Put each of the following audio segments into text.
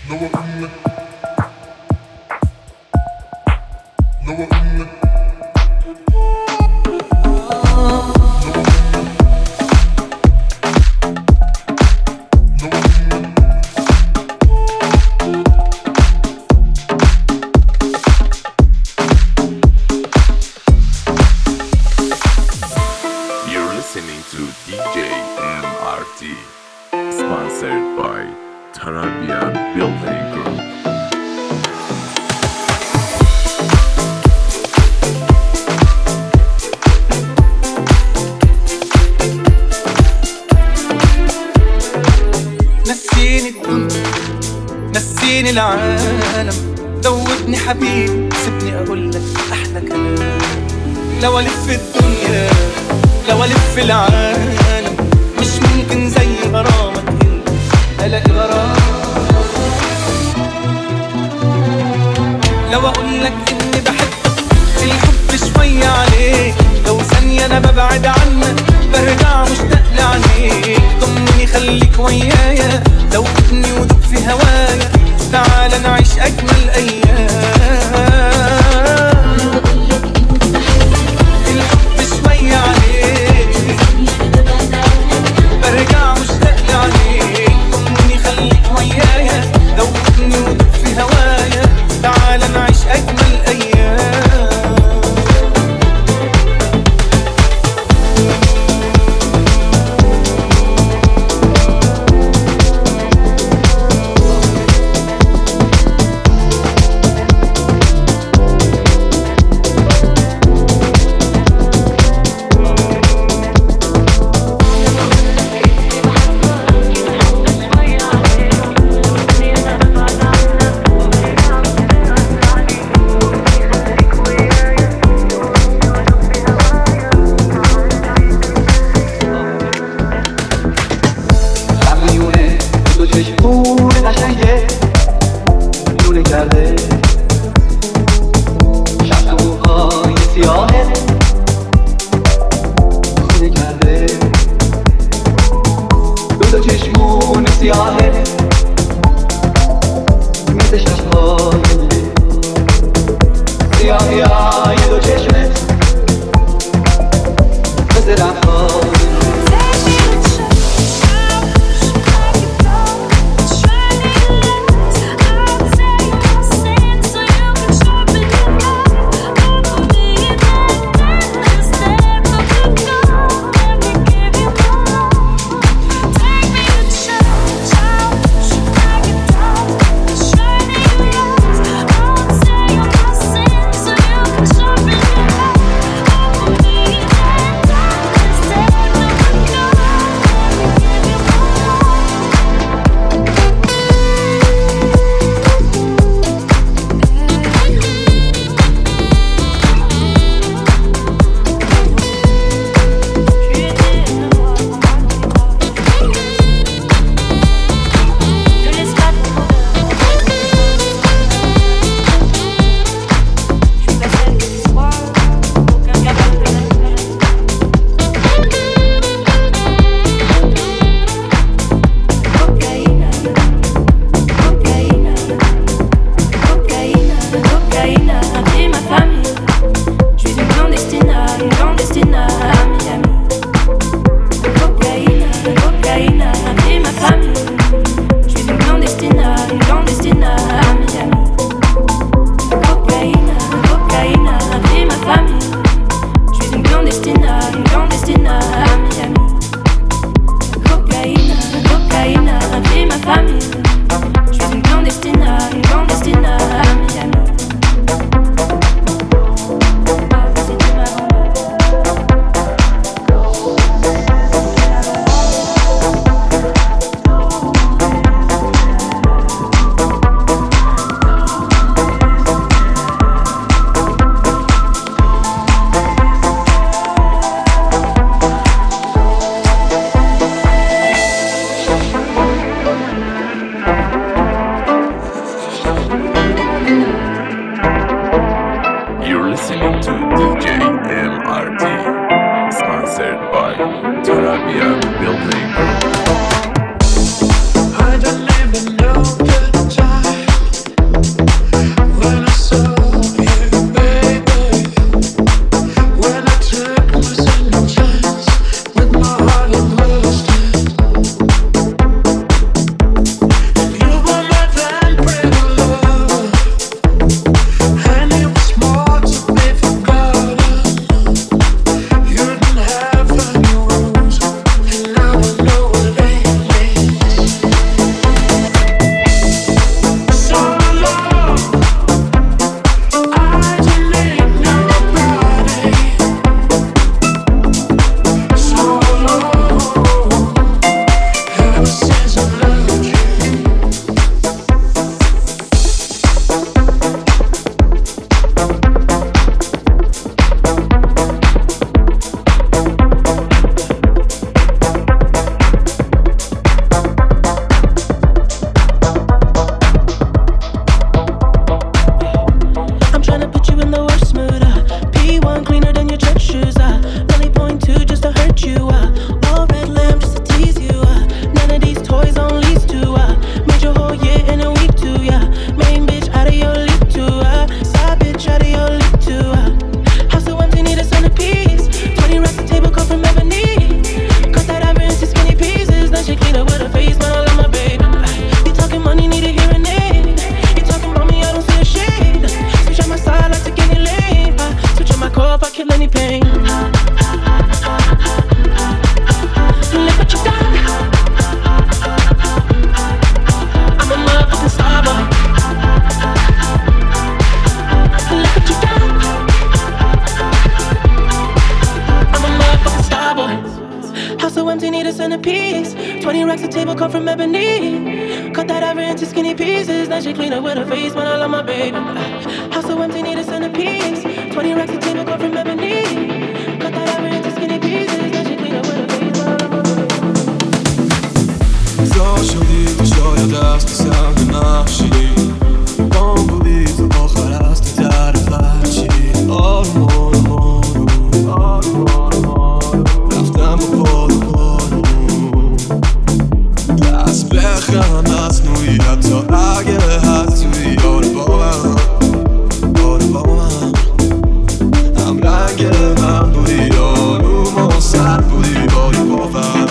العالم دوبني حبيبي سيبني اقولك احلى كلام. لو الف الدنيا لو الف العالم مش ممكن زي غرامك انت الاقي غرام. لو اقولك اني بحبك الحب شوية عليك، لو ثانية انا ببعد عنك برجع مشتاق لعينيك. ضمني خليك ويايا دوبني ودوب في هوايا، تعال نعيش أجمل أيام. الحب شوية عليك برجع مشتاق لعينيك. ضمني خليك ويايا دوبني ودوب في هوايا، تعال نعيش أجمل أيام. Building. I don't live in love, table cut from ebony. Cut that ivory into skinny pieces. Then she clean up with her face, man, I love my baby. House so empty, need a centerpiece. 20 racks of table cut from ebony. Cut that ivory into skinny pieces. Then she clean up with her face, man, I love my baby. زا شدی تو شاید از تو سنگ نقشی بام بودی تو آخر از تو در فرچی آروم آروم آروم رفتم با پارو دست بخم مصنوعی حتی اگه هست توی آره با من هم رنگ من بودی آروم و سر بودی باری باور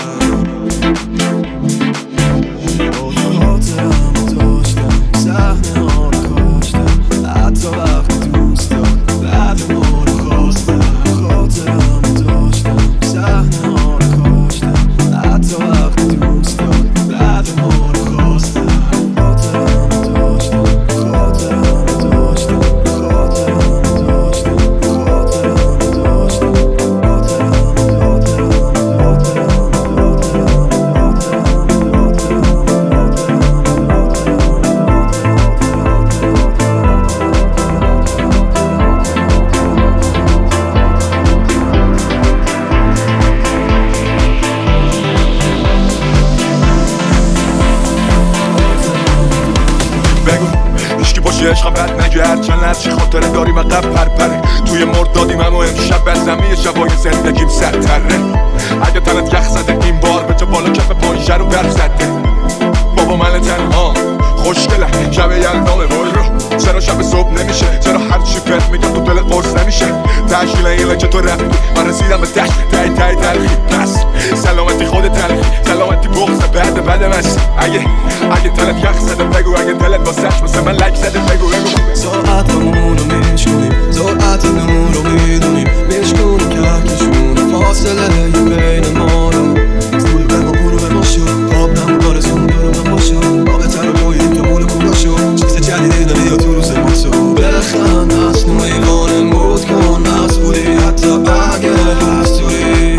عشقم بد نگرد چند از چی خاطره داریم عقب پرپره توی مردادیم اما امشب بزمی شبای زندگیم سرتره اگه تنت یخ زده این بار به جا بالا کف پایشه رو در زده بابا من تنها خوشگله شب یلدامه وای رو چرا شب صبح نمیشه چرا هر چی پت میگم تو دل قرص نمیشه تشکیل اینه که تو رفتی من رسیدم به تشت تای تلخی پس سلامتی خود تلخی سلامتی بغض بد مست اگه تلت یخ زده بگو اگه دلت واسش مثل من لک زده بگو ساعتمون رو میشونیم ساعت نور رو میدونیم میشکنیم کهکشون فاصله بین ما رو فول به ما برو به ما شد آب نمون آرزون برو به ما شد آب تر رو گوییم که مول کولا شد چیز جدیدی نمیاد تو روز ما تو بخند مصنوعی وانمود کن مست بودی حتی اگه هست توی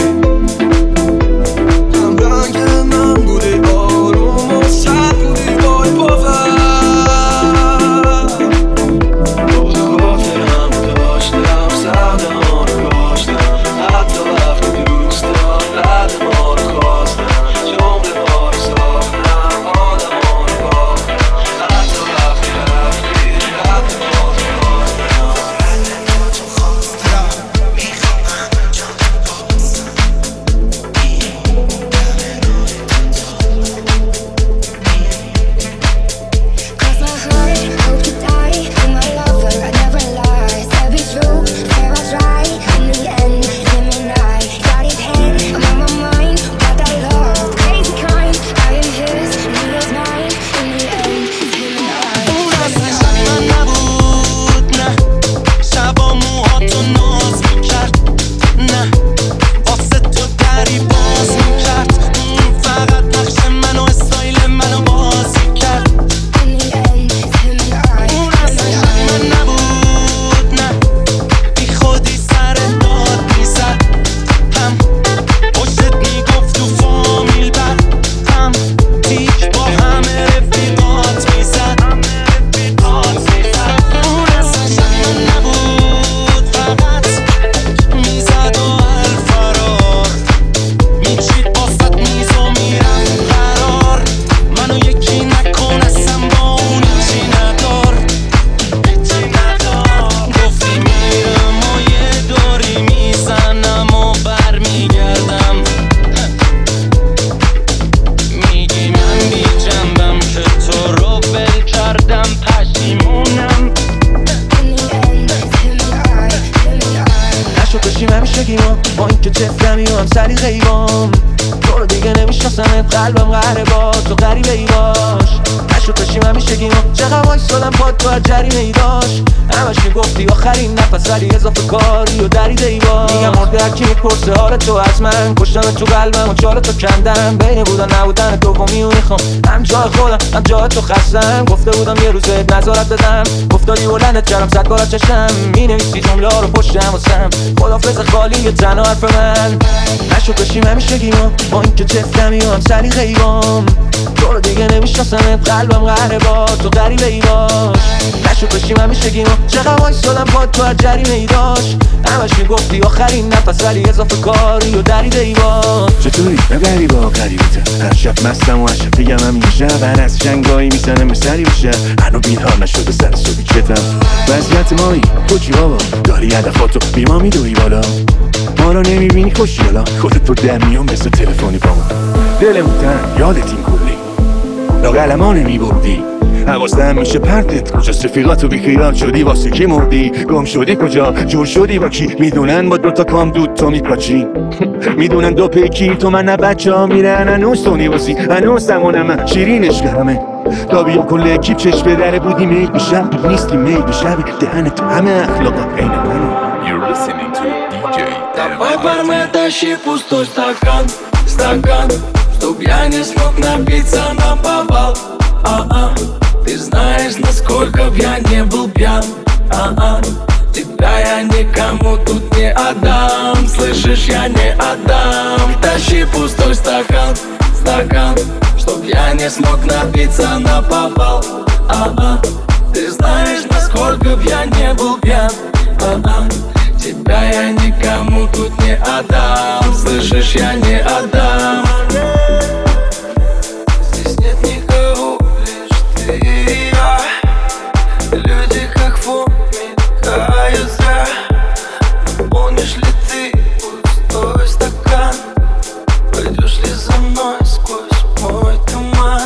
هم رنگ من بودی آروم و سر بودی بای باور با این که چفتمی و هم سری غیبام تو رو دیگه نمیشناسمت قلبم قهره با تو غریبه ای باش نشد بشیم همیشگی ما چقدر وایسادم پاد تو هر جریمه ای داشت. همش میگفتی آخرین نفس ولی اضافه کاری و دریده ای باش. میگم مرده هرکی میپرسه حال تو از من، کشتم تو قلبم و چال تو کندم. بین بودن نبودن دومی و میخوام هم جای خودم هم جای تو خستم. گفته بودم یه روز نظارت بدم، گفتادی بلندت کردم صد بار از چشم. مینویسی جمله ها رو پشتم واسم، خدافظ خالی یه تنها حرف من. نشد بشیم همیشگیمون با این که جفتمی و هم سلیقه ایوام. تو رو دیگه نمیشناسمت قلبم قهره با تو غریبه ای باش. نشد بشیم همیشگیمون چقدر وایسادم پاد تو هر جریمه ای داشت. همش میگفتی آخرین نفس ولی اضافه کاری و دریده ای باش. چطوری؟ ببری با قریبتم هر شب مستم و هر شب دیگم همین شب. هر از جنگایی میزنم سری بشه هنو بیدار نشده سر صبحی چتم. وضعیت مایی تو چی بابا؟ داری هدفاتو بی ما میدوی بالا. ما رو نمیبینی خوشی حالا خودت تو در میون مثل تلفنی با ما. دلمون تن یادت این کلی لاغل ما نمیبردی. حواسم میشه پرتت کجاست رفیقاتو بیخیال شدی واسه کی مردی. گم شدی کجا جور شدی با کی. میدونن با دوتا کام دود تو میپاچی. میدونن دو پیکی تو من نه بچه ها میرن هنوز تو نیوازی. هنوز زمانم شیرینش گرمه تا بیا کل اکیب چشم به در بودی میل بشب نیستی میل بشب دهنت همه اخلاقا عین منو. You're listening to DJ Давай бармен, тащи пустой стакан, стакан, чтоб я не смог напиться наповал. Ты знаешь, насколько б я не был пьян. Тебя я никому тут не отдам. Слышишь, я не отдам. Тащи пустой стакан, стакан, чтоб я не смог напиться наповал. Ты знаешь, насколько б я не был пьян. Тебя я никому тут не отдам. Слышишь, я не отдам. Здесь нет никого, лишь ты и я. Люди как мигают зря. Помнишь ли ты пустой стакан? Пойдешь ли за мной сквозь мой туман?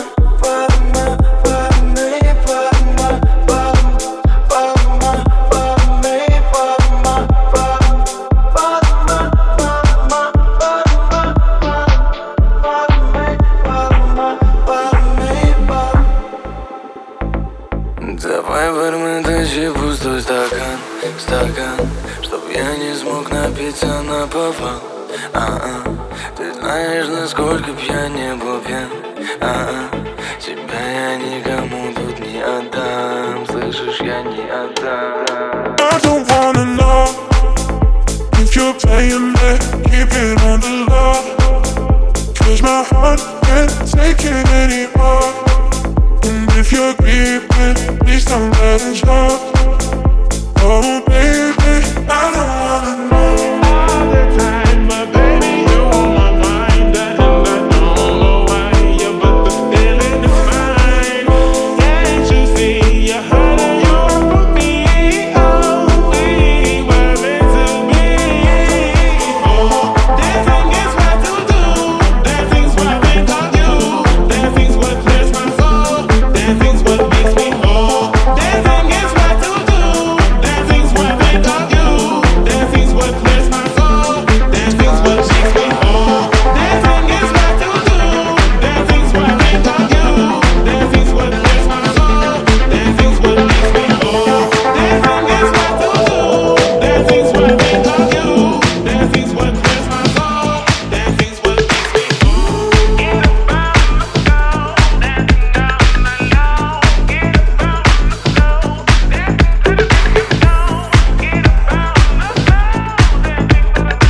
Давай, бармен, тащи пустой стакан, стакан, чтоб я не смог напиться наповал. Ты знаешь, насколько б я не был пьян. Тебя я никому тут не отдам. Слышишь, я не отдам. I don't wanna know if you're playing back, keep it on the low. 'Cause my heart can't take it anymore. And if you're creeping, please don't let it show. Oh baby, I don't wanna know all the time, but baby you're on my mind. And I don't know why, yeah, but the feeling is mine. Can't you see you're hurting you for me? Oh, we were meant to be. Oh, dancing is what to do. Dancing's what I think of you. Dancing's what clears my soul. Dancing's what makes me whole. Dancing is what to do. Dancing's what I think of you. Dancing's what clears my soul. Dancing's what makes me whole. Dancing is what to do. Dancing's what I think of you. Dancing's what clears my soul. Dancing's what makes me whole. Dancing is what to do. Dancing's what I think of you. Dancing's what clears my soul. Dancing's what makes me whole. Get up on the floor, dancing down the low. Get up on the floor, dancing to the beat of the song. Get up on the floor, dancing to the beat of the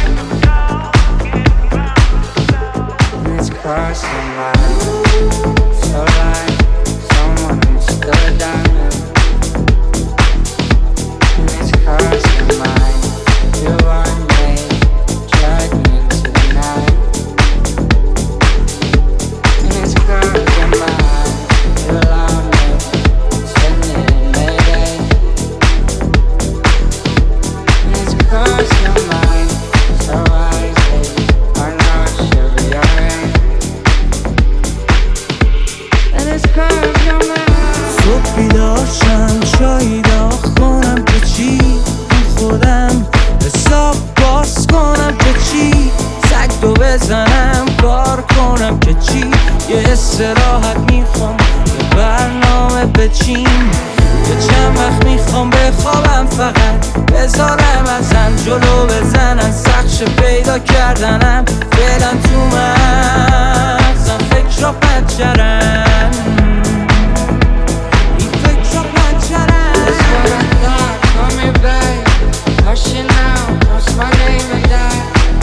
song. It's crossing line, so like someone stood on it. It's crossing line, you want me, drag me tonight. It's crossing line, you love me, spend it in Mayday. It's crossing line, so I say I know it should be alright. And it's crossing line. صبح بیدار شم چایی داغ کنم که چی خودم حساب باز کنم که چی سگ دو بزنم کار کنم که چی یه استراحت میخوام یه برنامه بچین بذارم ازن جلو بزنن سخش پیدا کردنم فعلا تو مغزم فکر را پنجرن این فکر را پنجرن That's what I thought, call me back. Hushing now, what's my name and that?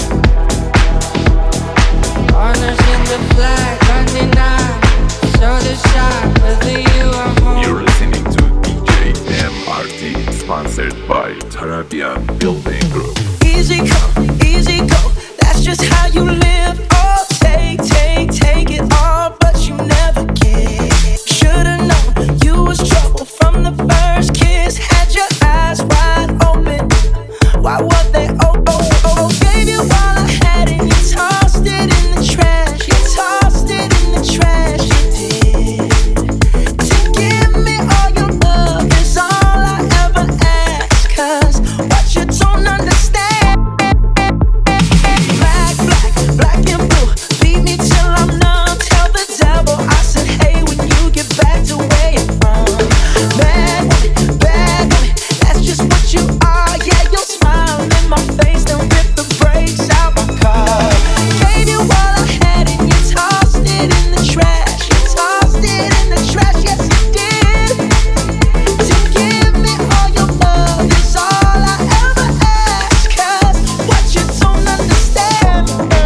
Honors in the flag, undenied. Show the shot, whether you are home. You're listening to DJ MRT, sponsored by Tarabian Building Group. Easy come, easy go. That's just how you live. Oh, take it all, but you never give. Should've known you was trouble from the first kiss. Had your eyes wide open. Why were they? Oh, gave you all I had and you tossed it in the trash. You tossed it in the trash. You did. To give me all your love is all I ever ask. 'Cause what you don't understand. Black and blue. Beat me till I'm numb. Tell the devil I said, hey, when you get back to where you're from. Bad woman, that's just what you are. Yeah, you'll smile in my face, then rip the brakes out my car. Gave you all I had and you tossed it in the trash. You tossed it in the trash, yes you did. To give me all your love is all I ever ask. 'Cause what you don't understand.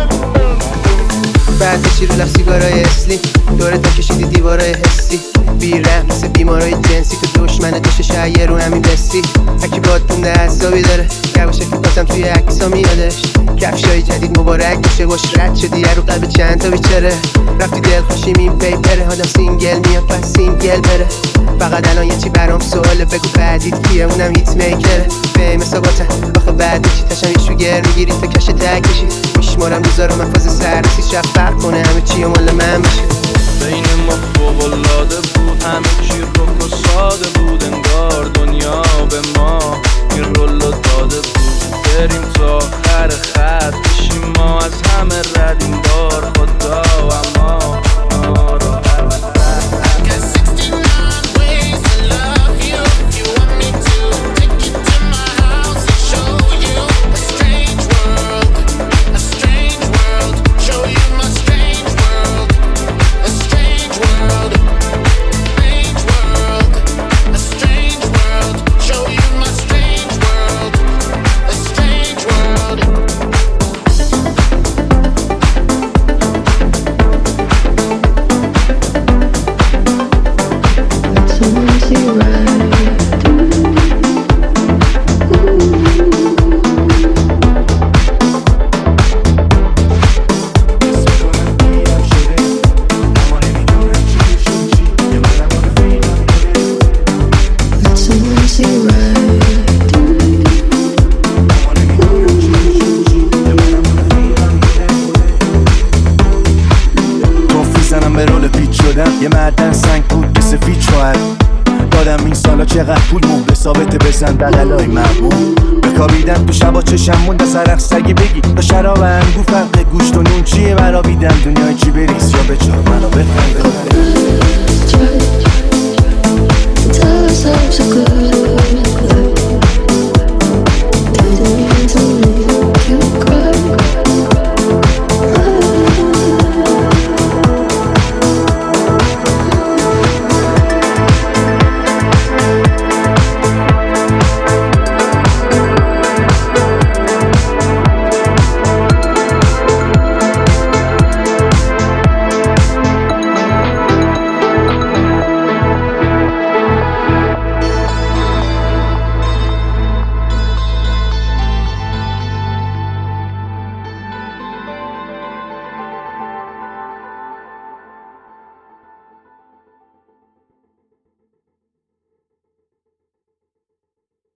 بعد بشی رو لب سیگارای اسلی دوره تا کشیدی دیوارای حسی بیرم مثل بیمارای جنسی تو دشمن داشته شایر رو همین بسی هکی باد مونده عصابی داره یواشه که بازم توی عکسا میادش کفشای جدید مبارک باشه باش رد شدی رو قلب چند تا بیچاره رفتی دل خوشیم این پیپره آدم سینگل میاد پس سینگل بره فقط الان یه چی برام سواله بگو بعدیت کیه اونم هیت میکره به مسابقه آخه بعد چی تشم یه شوگر میگیری تا کش تک کشی میشمارم روزا رو من فاز سرسی شب فرق کنه همه چی مال من بشه بین ما فوق‌العاده بود همه چی رک و ساده بود انگار دنیا به ما این رولو داده بود بریم تا آخر خط بشیم ما از همه رد این بار خدا اما یه معدن سنگ بود به سفید شوهر دادم این سالا چقدر پول مهر ثابته بزن بغلای محبوب بکابیدم تو شبا چشم مونده سرخ سگی بگی تا شراب انگو فرق گوشت و نون چیه مرا بیدم دنیای چی بریز یا به چار منو بفرده